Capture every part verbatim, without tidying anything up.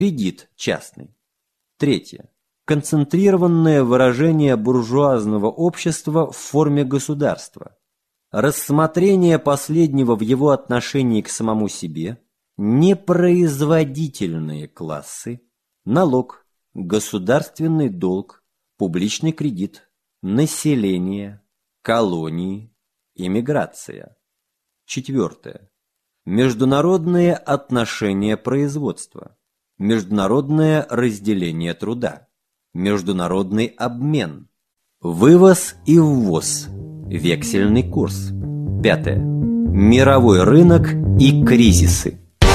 Кредит частный. Третье. Концентрированное выражение буржуазного общества в форме государства. Рассмотрение последнего в его отношении к самому себе, непроизводительные классы, налог, государственный долг, публичный кредит, население, колонии, эмиграция. Четвертое. Международные отношения производства, международное разделение труда, международный обмен, вывоз и ввоз, вексельный курс. Пятое. Мировой рынок и кризисы.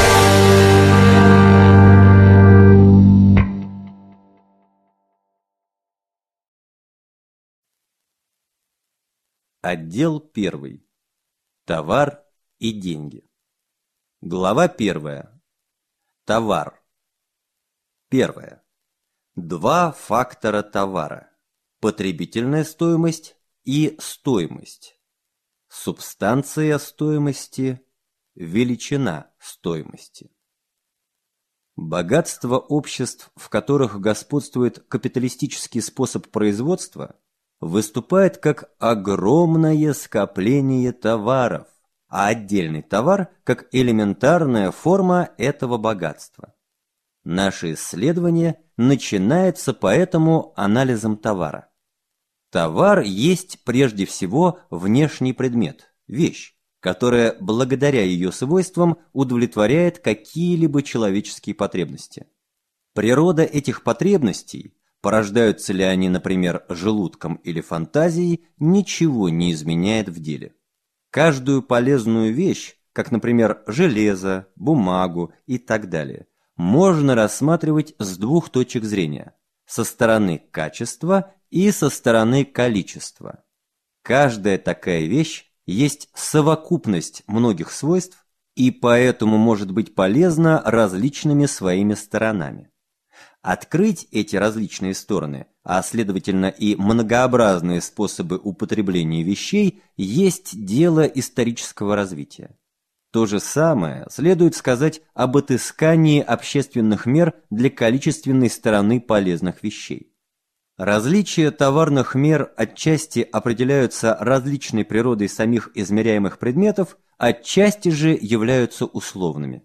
Отдел первый. Товар и деньги. Глава первая. Товар. Первое. Два фактора товара. Потребительная стоимость и стоимость. Субстанция стоимости, величина стоимости. Богатство обществ, в которых господствует капиталистический способ производства, выступает как огромное скопление товаров, а отдельный товар как элементарная форма этого богатства. Наше исследование начинается поэтому анализом товара. Товар есть прежде всего внешний предмет, вещь, которая благодаря ее свойствам удовлетворяет какие-либо человеческие потребности. Природа этих потребностей, порождаются ли они, например, желудком или фантазией, ничего не изменяет в деле. Каждую полезную вещь, как, например, железо, бумагу и так далее, можно рассматривать с двух точек зрения – со стороны качества и со стороны количества. Каждая такая вещь есть совокупность многих свойств и поэтому может быть полезна различными своими сторонами. Открыть эти различные стороны, а следовательно и многообразные способы употребления вещей, есть дело исторического развития. То же самое следует сказать об отыскании общественных мер для количественной стороны полезных вещей. Различия товарных мер отчасти определяются различной природой самих измеряемых предметов, отчасти же являются условными.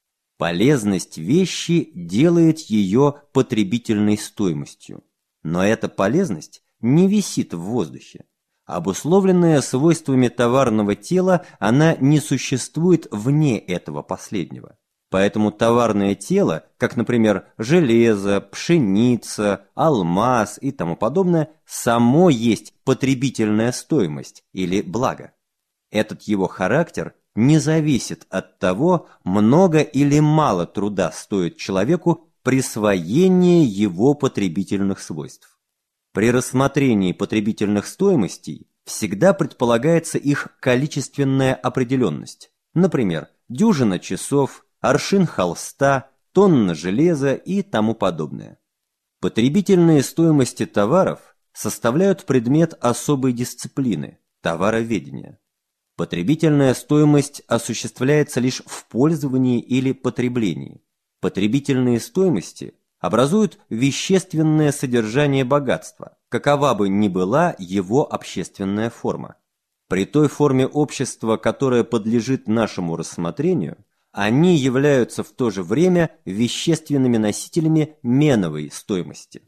Полезность вещи делает ее потребительной стоимостью, но эта полезность не висит в воздухе. Обусловленная свойствами товарного тела, она не существует вне этого последнего. Поэтому товарное тело, как, например, железо, пшеница, алмаз и тому подобное, само есть потребительная стоимость или благо. Этот его характер не зависит от того, много или мало труда стоит человеку присвоение его потребительных свойств. При рассмотрении потребительных стоимостей всегда предполагается их количественная определенность, например, дюжина часов, аршин холста, тонна железа и тому подобное. Потребительные стоимости товаров составляют предмет особой дисциплины – товароведения. Потребительная стоимость осуществляется лишь в пользовании или потреблении. Потребительные стоимости образуют вещественное содержание богатства, какова бы ни была его общественная форма. При той форме общества, которая подлежит нашему рассмотрению, они являются в то же время вещественными носителями меновой стоимости.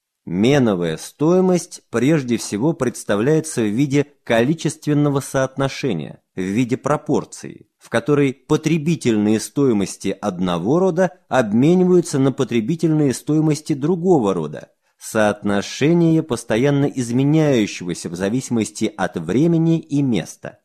Меновая стоимость прежде всего представляется в виде количественного соотношения, в виде пропорции, в которой потребительные стоимости одного рода обмениваются на потребительные стоимости другого рода, соотношение постоянно изменяющегося в зависимости от времени и места.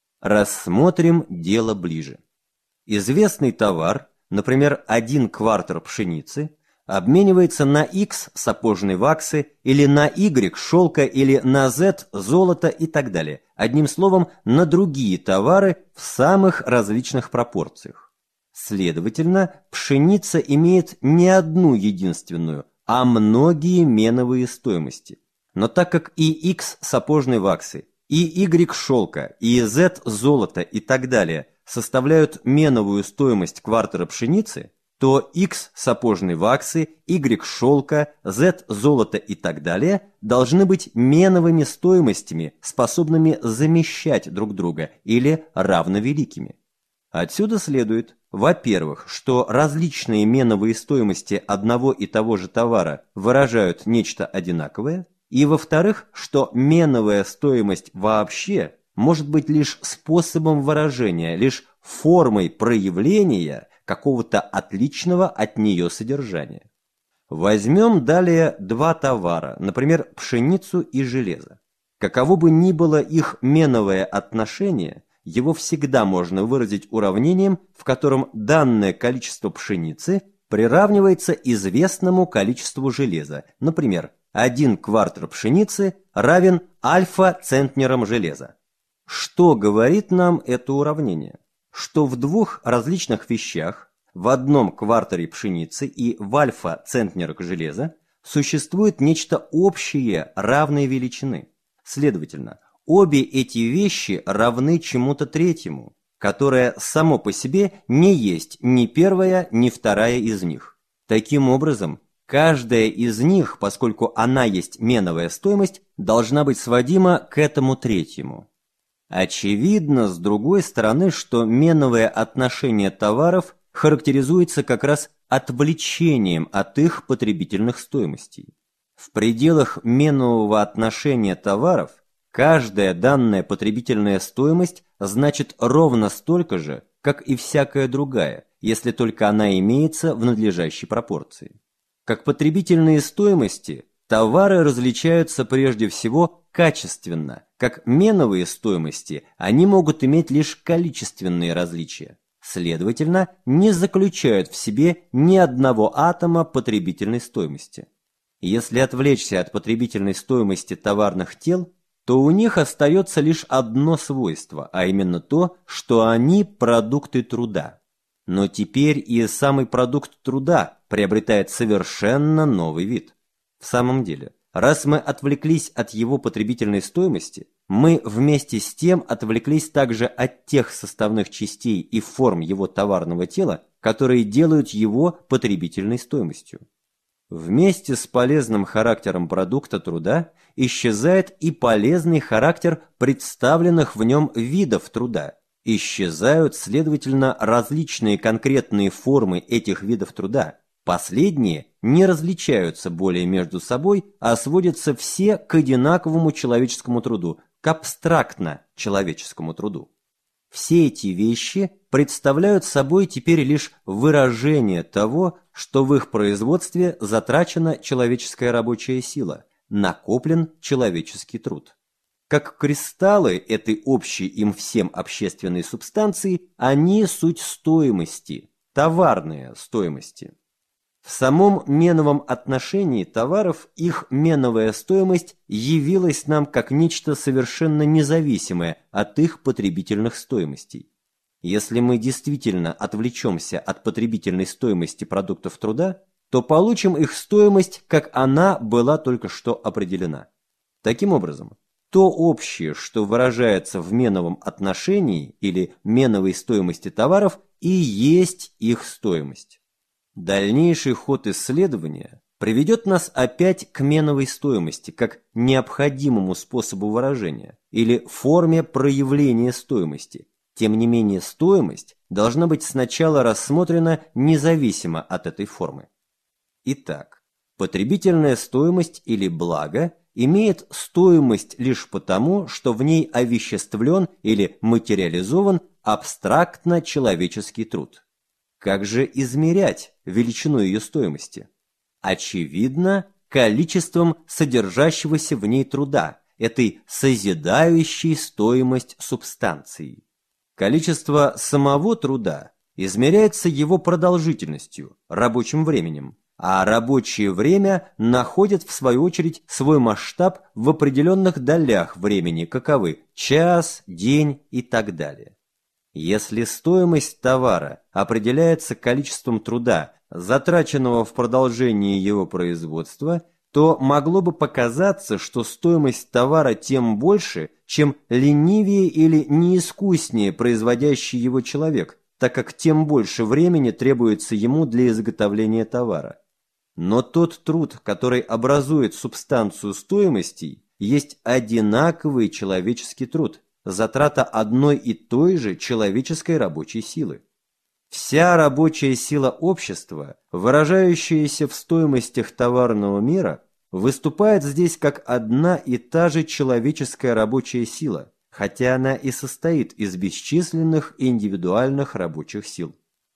Рассмотрим дело ближе. Известный товар, например, один квартер пшеницы, обменивается на X сапожной ваксы или на Y шелка или на Z золота и так далее. Одним словом, на другие товары в самых различных пропорциях. Следовательно, пшеница имеет не одну единственную, а многие меновые стоимости. Но так как и X сапожной ваксы, и Y шелка, и Z золота и так далее составляют меновую стоимость квартера пшеницы, то X сапожной ваксы, Y шелка, Z золота и так далее должны быть меновыми стоимостями, способными замещать друг друга или равновеликими. Отсюда следует, во-первых, что различные меновые стоимости одного и того же товара выражают нечто одинаковое, и, во-вторых, что меновая стоимость вообще может быть лишь способом выражения, лишь формой проявления какого-то отличного от нее содержания. Возьмем далее два товара, например, пшеницу и железо. Каково бы ни было их меновое отношение, его всегда можно выразить уравнением, в котором данное количество пшеницы приравнивается известному количеству железа. Например, один квартер пшеницы равен альфа-центнерам железа. Что говорит нам это уравнение? Что в двух различных вещах, в одном квартере пшеницы и в альфа-центнерах железа, существует нечто общее равной величины. Следовательно, обе эти вещи равны чему-то третьему, которое само по себе не есть ни первая, ни вторая из них. Таким образом, каждая из них, поскольку она есть меновая стоимость, должна быть сводима к этому третьему. Очевидно, с другой стороны, что меновое отношение товаров характеризуется как раз отвлечением от их потребительных стоимостей. В пределах менового отношения товаров каждая данная потребительная стоимость значит ровно столько же, как и всякая другая, если только она имеется в надлежащей пропорции. Как потребительные стоимости, товары различаются прежде всего качественно, как меновые стоимости, они могут иметь лишь количественные различия, следовательно, не заключают в себе ни одного атома потребительной стоимости. Если отвлечься от потребительной стоимости товарных тел, то у них остается лишь одно свойство, а именно то, что они продукты труда. Но теперь и самый продукт труда приобретает совершенно новый вид. В самом деле, раз мы отвлеклись от его потребительной стоимости, мы вместе с тем отвлеклись также от тех составных частей и форм его товарного тела, которые делают его потребительной стоимостью. Вместе с полезным характером продукта труда исчезает и полезный характер представленных в нем видов труда. Исчезают, следовательно, различные конкретные формы этих видов труда. Последние не различаются более между собой, а сводятся все к одинаковому человеческому труду, к абстрактно-человеческому труду. Все эти вещи представляют собой теперь лишь выражение того, что в их производстве затрачена человеческая рабочая сила, накоплен человеческий труд. Как кристаллы этой общей им всем общественной субстанции, они суть стоимости, товарные стоимости. В самом меновом отношении товаров их меновая стоимость явилась нам как нечто совершенно независимое от их потребительных стоимостей. Если мы действительно отвлечемся от потребительной стоимости продуктов труда, то получим их стоимость, как она была только что определена. Таким образом, то общее, что выражается в меновом отношении или меновой стоимости товаров, и есть их стоимость. Дальнейший ход исследования приведет нас опять к меновой стоимости как необходимому способу выражения или форме проявления стоимости. Тем не менее, стоимость должна быть сначала рассмотрена независимо от этой формы. Итак, потребительная стоимость или благо имеет стоимость лишь потому, что в ней овеществлен или материализован абстрактно-человеческий труд. Как же измерять величину ее стоимости? Очевидно, количеством содержащегося в ней труда, этой созидающей стоимость субстанции. Количество самого труда измеряется его продолжительностью, рабочим временем, а рабочее время находит в свою очередь свой масштаб в определенных долях времени, каковы час, день и так далее. Если стоимость товара определяется количеством труда, затраченного в продолжении его производства, то могло бы показаться, что стоимость товара тем больше, чем ленивее или неискуснее производящий его человек, так как тем больше времени требуется ему для изготовления товара. Но тот труд, который образует субстанцию стоимостей, есть одинаковый человеческий труд, затрата одной и той же человеческой рабочей силы. Вся рабочая сила общества, выражающаяся в стоимостях товарного мира, выступает здесь как одна и та же человеческая рабочая сила, хотя она и состоит из бесчисленных индивидуальных рабочих сил.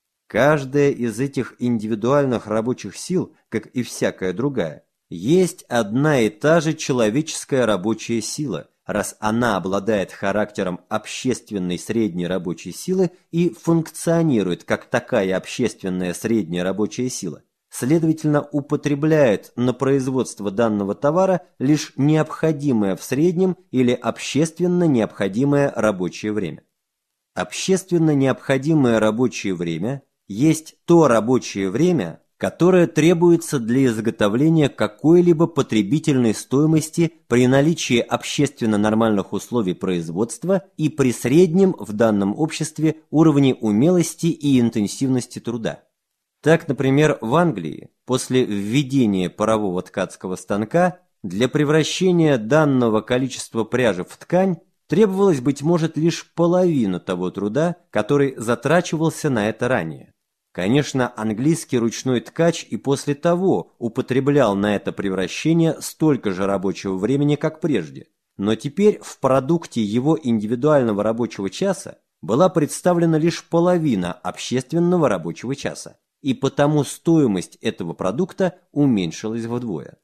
Каждая из этих индивидуальных рабочих сил, как и всякая другая, есть одна и та же человеческая рабочая сила, раз она обладает характером общественной средней рабочей силы и функционирует как такая общественная средняя рабочая сила, следовательно, употребляет на производство данного товара лишь необходимое в среднем или общественно необходимое рабочее время. Общественно необходимое рабочее время есть то рабочее время, которое требуется для изготовления какой-либо потребительной стоимости при наличии общественно нормальных условий производства и при среднем в данном обществе уровне умелости и интенсивности труда. Так, например, в Англии после введения парового ткацкого станка для превращения данного количества пряжи в ткань требовалось, быть может, лишь половина того труда, который затрачивался на это ранее. Конечно, английский ручной ткач и после того употреблял на это превращение столько же рабочего времени, как прежде, но теперь в продукте его индивидуального рабочего часа была представлена лишь половина общественного рабочего часа, и потому стоимость этого продукта уменьшилась вдвое.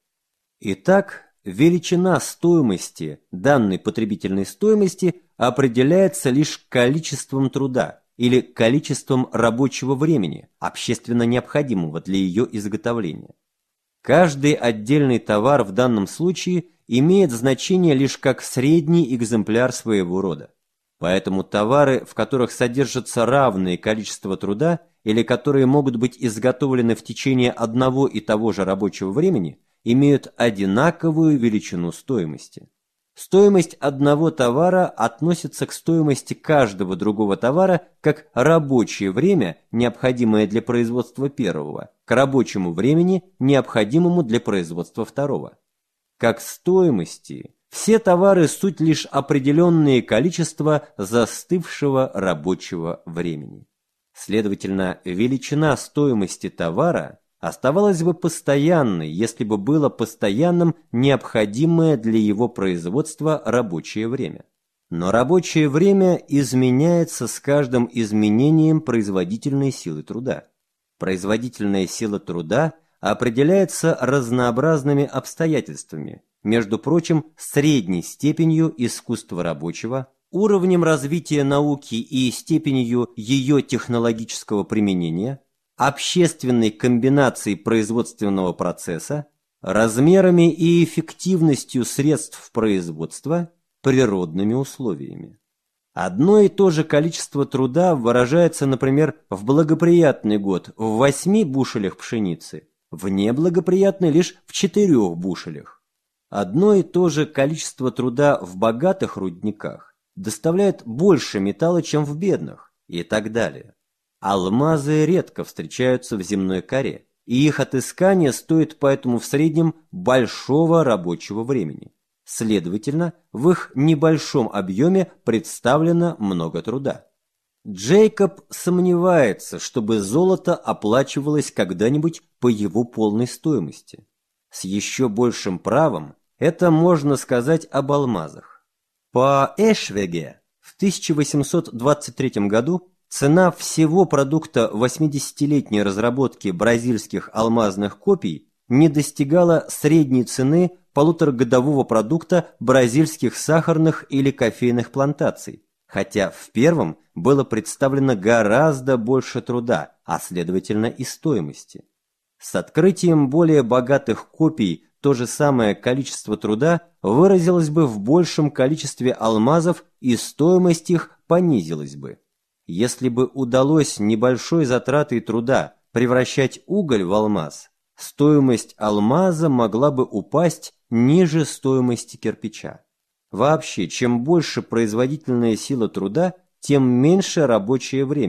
Итак, величина стоимости данной потребительной стоимости определяется лишь количеством труда или количеством рабочего времени, общественно необходимого для ее изготовления. Каждый отдельный товар в данном случае имеет значение лишь как средний экземпляр своего рода. Поэтому товары, в которых содержится равное количество труда или которые могут быть изготовлены в течение одного и того же рабочего времени, имеют одинаковую величину стоимости. Стоимость одного товара относится к стоимости каждого другого товара как рабочее время, необходимое для производства первого, к рабочему времени, необходимому для производства второго. Как стоимости, все товары суть лишь определенные количества застывшего рабочего времени. Следовательно, величина стоимости товара оставалось бы постоянной, если бы было постоянным необходимое для его производства рабочее время. Но рабочее время изменяется с каждым изменением производительной силы труда. Производительная сила труда определяется разнообразными обстоятельствами, между прочим, средней степенью искусства рабочего, уровнем развития науки и степенью ее технологического применения, общественной комбинацией производственного процесса, размерами и эффективностью средств производства, природными условиями. Одно и то же количество труда выражается, например, в благоприятный год в восьми бушелях пшеницы, в неблагоприятный лишь в четырех бушелях. Одно и то же количество труда в богатых рудниках доставляет больше металла, чем в бедных, и так далее. Алмазы редко встречаются в земной коре, и их отыскание стоит поэтому в среднем большого рабочего времени. Следовательно, в их небольшом объеме представлено много труда. Джейкоб сомневается, чтобы золото оплачивалось когда-нибудь по его полной стоимости. С еще большим правом это можно сказать об алмазах. По Эшвеге в тысяча восемьсот двадцать третьем году цена всего продукта восьмидесятилетней разработки бразильских алмазных копий не достигала средней цены полуторагодового продукта бразильских сахарных или кофейных плантаций, хотя в первом было представлено гораздо больше труда, а следовательно и стоимости. С открытием более богатых копий то же самое количество труда выразилось бы в большем количестве алмазов, и стоимость их понизилась бы. Если бы удалось небольшой затратой труда превращать уголь в алмаз, стоимость алмаза могла бы упасть ниже стоимости кирпича. Вообще, чем больше производительная сила труда, тем меньше рабочее время,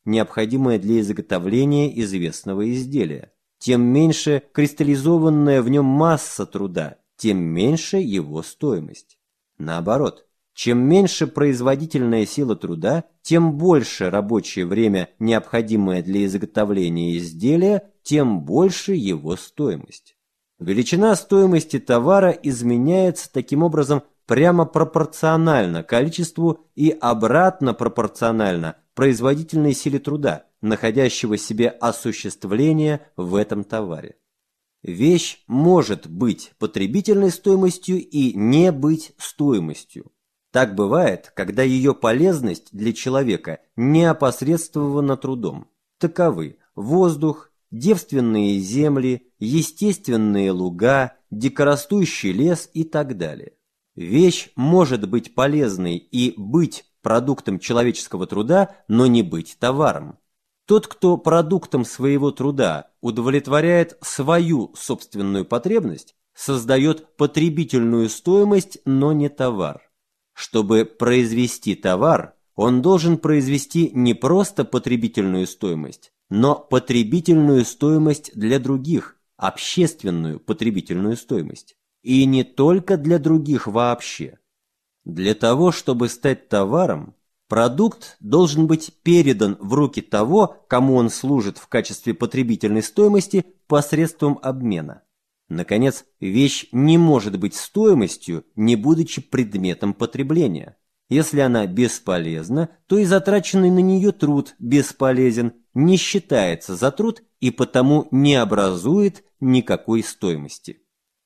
необходимое для изготовления известного изделия. Тем меньше кристаллизованная в нем масса труда, тем меньше его стоимость. Наоборот, чем меньше производительная сила труда, тем больше рабочее время, необходимое для изготовления изделия, тем больше его стоимость. Величина стоимости товара изменяется таким образом прямо пропорционально количеству и обратно пропорционально производительной силе труда, находящего себе осуществление в этом товаре. Вещь может быть потребительной стоимостью и не быть стоимостью. Так бывает, когда ее полезность для человека не опосредствована трудом. Таковы воздух, девственные земли, естественные луга, дикорастущий лес и так далее. Вещь может быть полезной и быть продуктом человеческого труда, но не быть товаром. Тот, кто продуктом своего труда удовлетворяет свою собственную потребность, создает потребительную стоимость, но не товар. Чтобы произвести товар, он должен произвести не просто потребительную стоимость, но потребительную стоимость для других, общественную потребительную стоимость. И не только для других вообще. Для того, чтобы стать товаром, продукт должен быть передан в руки того, кому он служит в качестве потребительной стоимости посредством обмена. Наконец, вещь не может быть стоимостью, не будучи предметом потребления. Если она бесполезна, то и затраченный на нее труд бесполезен, не считается за труд и потому не образует никакой стоимости.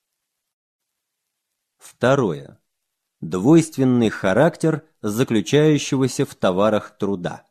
Второе. Двойственный характер заключающегося в товарах труда.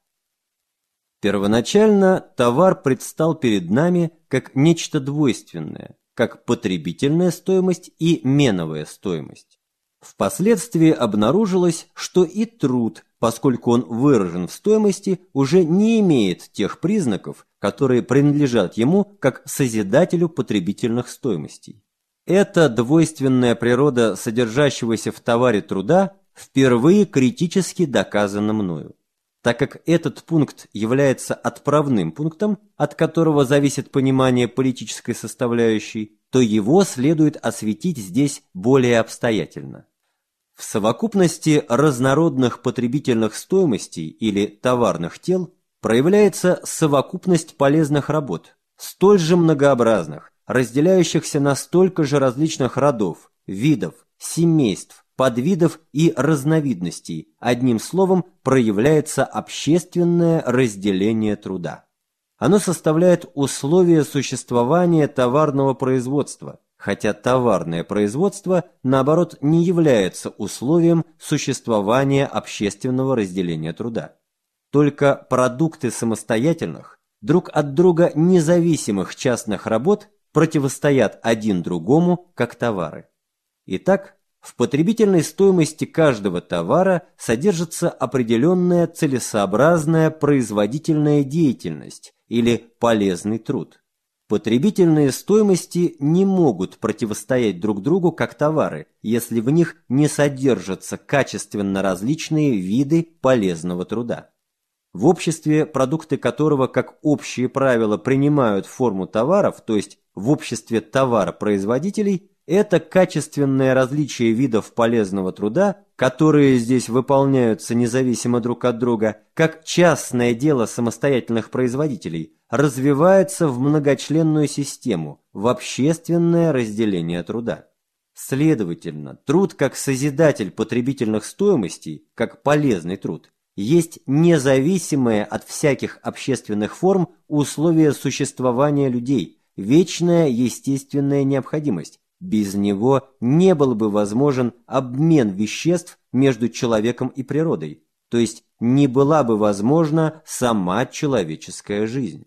Первоначально товар предстал перед нами как нечто двойственное, как потребительная стоимость и меновая стоимость. Впоследствии обнаружилось, что и труд, поскольку он выражен в стоимости, уже не имеет тех признаков, которые принадлежат ему как созидателю потребительных стоимостей. Эта двойственная природа содержащегося в товаре труда впервые критически доказана мною. Так как этот пункт является отправным пунктом, от которого зависит понимание политической составляющей, то его следует осветить здесь более обстоятельно. В совокупности разнородных потребительных стоимостей или товарных тел проявляется совокупность полезных работ, столь же многообразных, разделяющихся на столько же различных родов, видов, семейств, подвидов и разновидностей, одним словом, проявляется общественное разделение труда. Оно составляет условия существования товарного производства, хотя товарное производство, наоборот, не является условием существования общественного разделения труда. Только продукты самостоятельных, друг от друга независимых частных работ противостоят один другому как товары. Итак, в потребительной стоимости каждого товара содержится определенная целесообразная производительная деятельность или полезный труд. Потребительные стоимости не могут противостоять друг другу как товары, если в них не содержатся качественно различные виды полезного труда. В обществе, продукты которого как общие правила принимают форму товаров, то есть в обществе товаропроизводителей, это качественное различие видов полезного труда, которые здесь выполняются независимо друг от друга, как частное дело самостоятельных производителей, развивается в многочленную систему, в общественное разделение труда. Следовательно, труд как созидатель потребительных стоимостей, как полезный труд, есть независимое от всяких общественных форм условие существования людей, вечная естественная необходимость. Без него не был бы возможен обмен веществ между человеком и природой, то есть не была бы возможна сама человеческая жизнь.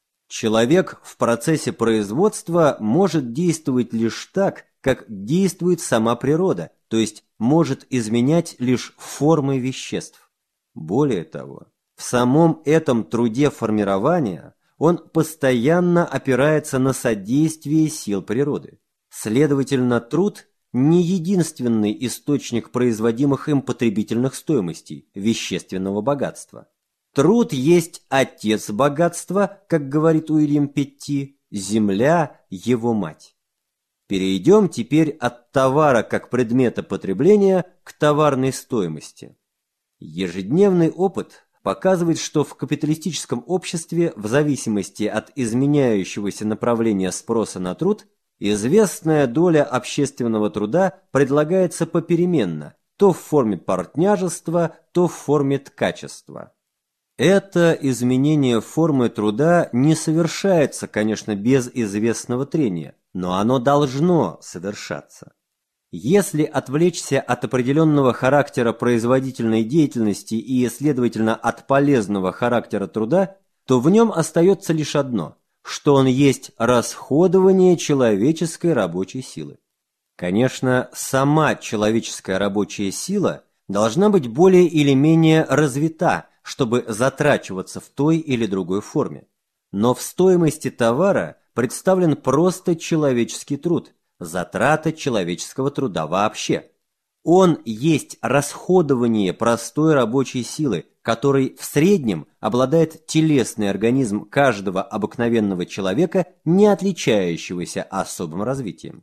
Человек в процессе производства может действовать лишь так, как действует сама природа, то есть может изменять лишь формы веществ. Более того, в самом этом труде формирования он постоянно опирается на содействие сил природы. Следовательно, труд – не единственный источник производимых им потребительных стоимостей, вещественного богатства. Труд есть отец богатства, как говорит Уильям Петти, земля – его мать. Перейдем теперь от товара как предмета потребления к товарной стоимости. Ежедневный опыт показывает, что в капиталистическом обществе в зависимости от изменяющегося направления спроса на труд известная доля общественного труда предлагается попеременно, то в форме партняжества, то в форме ткачества. Это изменение формы труда не совершается, конечно, без известного трения, но оно должно совершаться. Если отвлечься от определенного характера производительной деятельности и, следовательно, от полезного характера труда, то в нем остается лишь одно, что он есть расходование человеческой рабочей силы. Конечно, сама человеческая рабочая сила должна быть более или менее развита, чтобы затрачиваться в той или другой форме. Но в стоимости товара представлен просто человеческий труд, затрата человеческого труда вообще. Он есть расходование простой рабочей силы, которой в среднем обладает телесный организм каждого обыкновенного человека, не отличающегося особым развитием.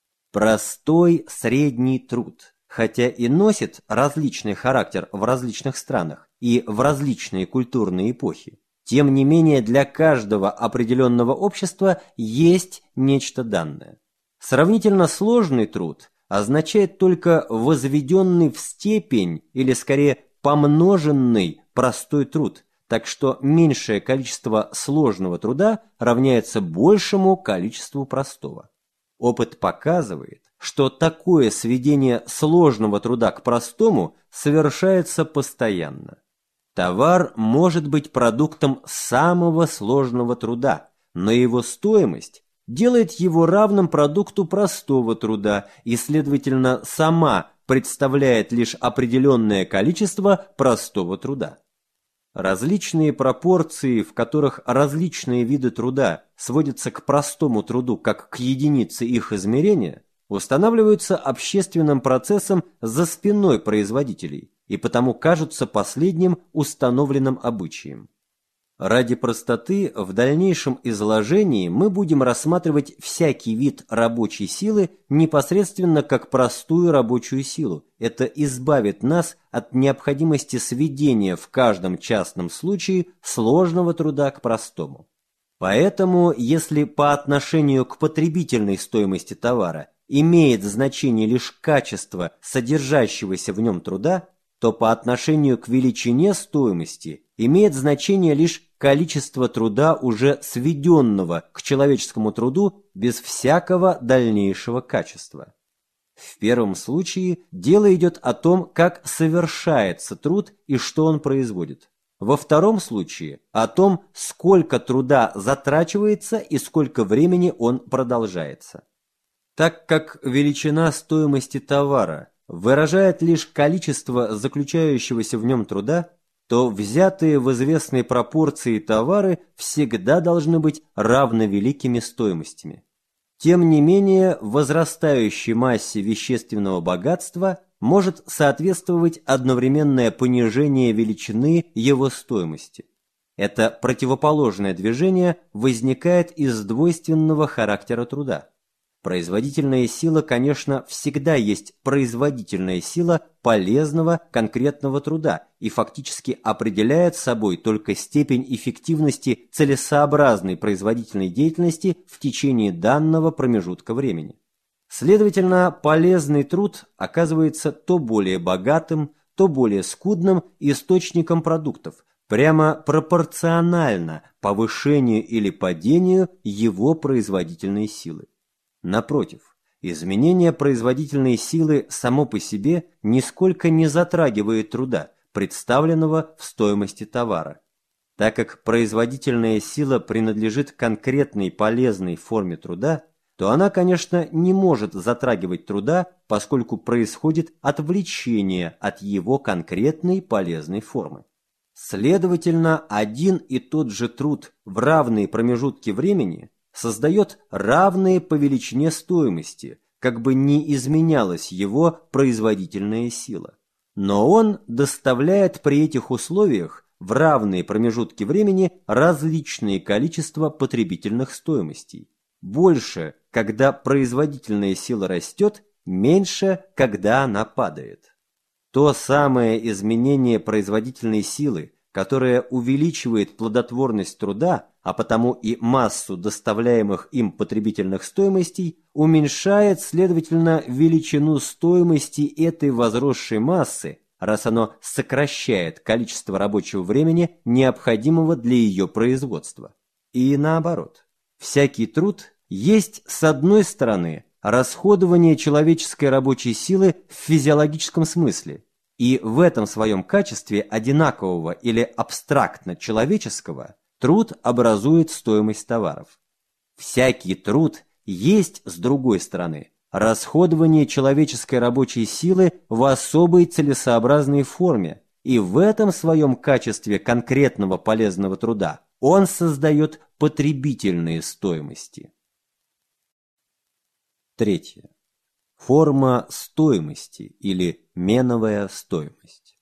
Простой средний труд, хотя и носит различный характер в различных странах и в различные культурные эпохи, тем не менее для каждого определенного общества есть нечто данное. Сравнительно сложный труд означает только возведенный в степень или скорее помноженный простой труд, так что меньшее количество сложного труда равняется большему количеству простого. Опыт показывает, что такое сведение сложного труда к простому совершается постоянно. Товар может быть продуктом самого сложного труда, но его стоимость делает его равным продукту простого труда и, следовательно, сама представляет лишь определенное количество простого труда. Различные пропорции, в которых различные виды труда сводятся к простому труду как к единице их измерения, устанавливаются общественным процессом за спиной производителей и потому кажутся последним установленным обычаем. Ради простоты в дальнейшем изложении мы будем рассматривать всякий вид рабочей силы непосредственно как простую рабочую силу. Это избавит нас от необходимости сведения в каждом частном случае сложного труда к простому. Поэтому, если по отношению к потребительной стоимости товара имеет значение лишь качество содержащегося в нем труда, то по отношению к величине стоимости имеет значение лишь количество труда, уже сведенного к человеческому труду без всякого дальнейшего качества. В первом случае дело идет о том, как совершается труд и что он производит. Во втором случае о том, сколько труда затрачивается и сколько времени он продолжается. Так как величина стоимости товара выражает лишь количество заключающегося в нем труда, то взятые в известной пропорции товары всегда должны быть равновеликими стоимостями. Тем не менее, возрастающей массе вещественного богатства может соответствовать одновременное понижение величины его стоимости. Это противоположное движение возникает из двойственного характера труда. Производительная сила, конечно, всегда есть производительная сила полезного конкретного труда и фактически определяет собой только степень эффективности целесообразной производительной деятельности в течение данного промежутка времени. Следовательно, полезный труд оказывается то более богатым, то более скудным источником продуктов, прямо пропорционально повышению или падению его производительной силы. Напротив, изменение производительной силы само по себе нисколько не затрагивает труда, представленного в стоимости товара. Так как производительная сила принадлежит конкретной полезной форме труда, то она, конечно, не может затрагивать труда, поскольку происходит отвлечение от его конкретной полезной формы. Следовательно, один и тот же труд в равные промежутки времени создает равные по величине стоимости, как бы не изменялась его производительная сила. Но он доставляет при этих условиях в равные промежутки времени различные количества потребительных стоимостей. Больше, когда производительная сила растет, меньше, когда она падает. То самое изменение производительной силы, которое увеличивает плодотворность труда, а потому и массу доставляемых им потребительных стоимостей, уменьшает, следовательно, величину стоимости этой возросшей массы, раз оно сокращает количество рабочего времени, необходимого для ее производства. И наоборот, всякий труд есть, с одной стороны, расходование человеческой рабочей силы в физиологическом смысле, и в этом своем качестве одинакового или абстрактно-человеческого труд образует стоимость товаров. Всякий труд есть, с другой стороны, расходование человеческой рабочей силы в особой целесообразной форме, и в этом своем качестве конкретного полезного труда он создает потребительные стоимости. Третье. Форма стоимости или меновая стоимость.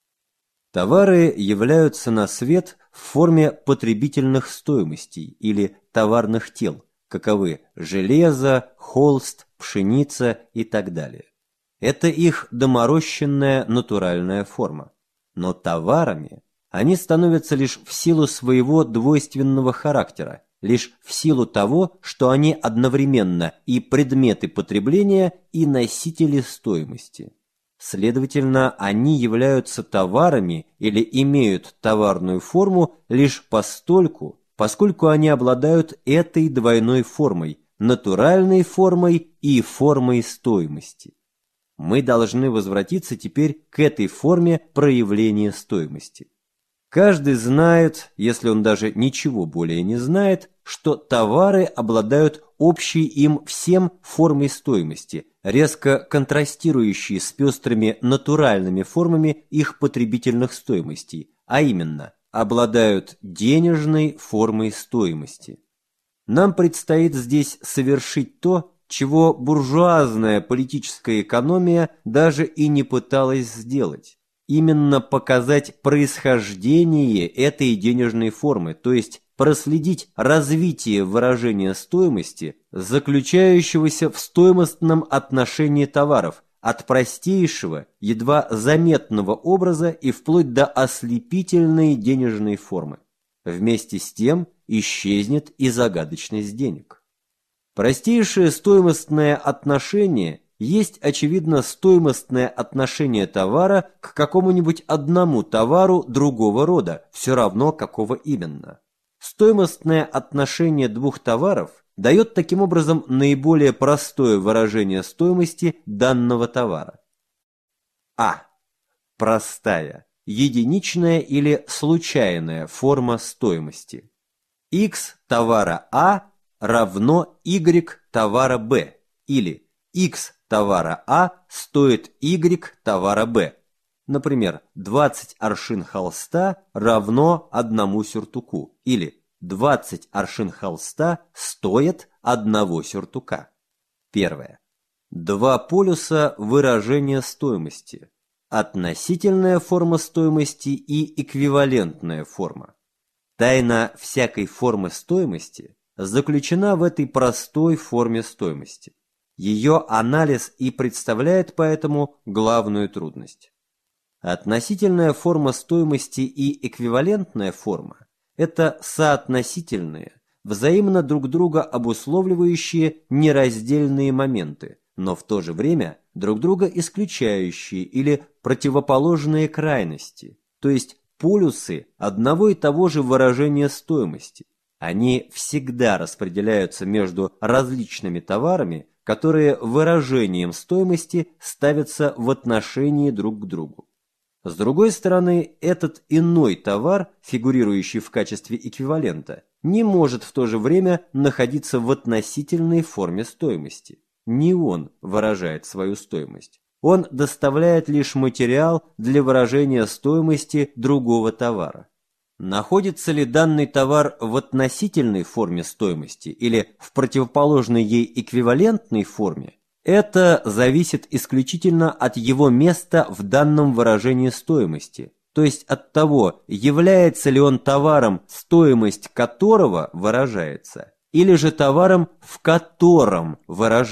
Товары являются на свет в форме потребительных стоимостей или товарных тел, каковы железо, холст, пшеница и так далее. Это их доморощенная натуральная форма. Но товарами они становятся лишь в силу своего двойственного характера, лишь в силу того, что они одновременно и предметы потребления, и носители стоимости. Следовательно, они являются товарами или имеют товарную форму лишь постольку, поскольку они обладают этой двойной формой, натуральной формой и формой стоимости. Мы должны возвратиться теперь к этой форме проявления стоимости. Каждый знает, если он даже ничего более не знает, что товары обладают общей им всем формой стоимости, резко контрастирующей с пестрыми натуральными формами их потребительных стоимостей, а именно, обладают денежной формой стоимости. Нам предстоит здесь совершить то, чего буржуазная политическая экономия даже и не пыталась сделать. Именно показать происхождение этой денежной формы, то есть проследить развитие выражения стоимости, заключающегося в стоимостном отношении товаров, от простейшего, едва заметного образа и вплоть до ослепительной денежной формы. Вместе с тем исчезнет и загадочность денег. Простейшее стоимостное отношение есть, очевидно, стоимостное отношение товара к какому-нибудь одному товару другого рода, все равно какого именно. Стоимостное отношение двух товаров дает таким образом наиболее простое выражение стоимости данного товара. А. Простая, единичная или случайная форма стоимости. X товара А равно Y товара Б, или X товара А стоит Y товара Б. Например, двадцать аршин холста равно одному сюртуку, или двадцать аршин холста стоит одного сюртука. Первое. Два полюса выражения стоимости. Относительная форма стоимости и эквивалентная форма. Тайна всякой формы стоимости заключена в этой простой форме стоимости. Ее анализ и представляет поэтому главную трудность. Относительная форма стоимости и эквивалентная форма – это соотносительные, взаимно друг друга обусловливающие нераздельные моменты, но в то же время друг друга исключающие или противоположные крайности, то есть полюсы одного и того же выражения стоимости. Они всегда распределяются между различными товарами, которые выражением стоимости ставятся в отношении друг к другу. С другой стороны, этот иной товар, фигурирующий в качестве эквивалента, не может в то же время находиться в относительной форме стоимости. Не он выражает свою стоимость. Он доставляет лишь материал для выражения стоимости другого товара. Находится ли данный товар в относительной форме стоимости или в противоположной ей эквивалентной форме, это зависит исключительно от его места в данном выражении стоимости, то есть от того, является ли он товаром, стоимость которого выражается, или же товаром, в котором выражается.